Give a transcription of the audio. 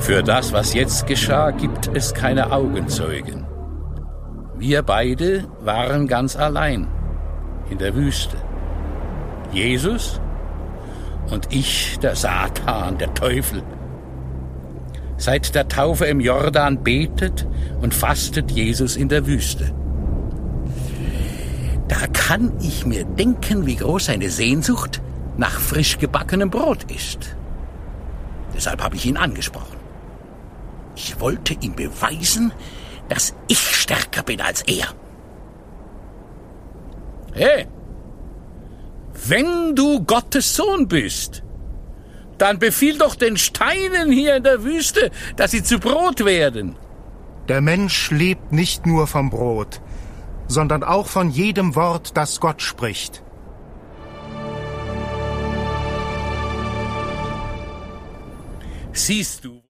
Für das, was jetzt geschah, gibt es keine Augenzeugen. Wir beide waren ganz allein in der Wüste. Jesus und ich, der Satan, der Teufel. Seit der Taufe im Jordan betet und fastet Jesus in der Wüste. Da kann ich mir denken, wie groß seine Sehnsucht nach frisch gebackenem Brot ist. Deshalb habe ich ihn angesprochen. Ich wollte ihm beweisen, dass ich stärker bin als er. Hey, wenn du Gottes Sohn bist, dann befiehl doch den Steinen hier in der Wüste, dass sie zu Brot werden. Der Mensch lebt nicht nur vom Brot, sondern auch von jedem Wort, das Gott spricht. Siehst du,